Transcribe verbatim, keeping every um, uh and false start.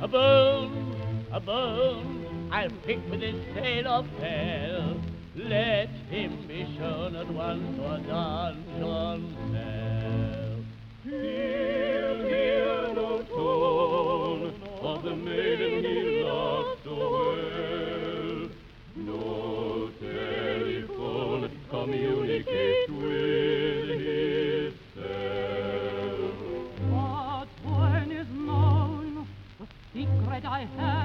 a bone, a bone, I'll pick with his tail fair. Let him be shown at once to a dungeon cell. He'll hear no tone of the maiden he loves so well. No telephone communicates with his cell. But when is known the secret I have,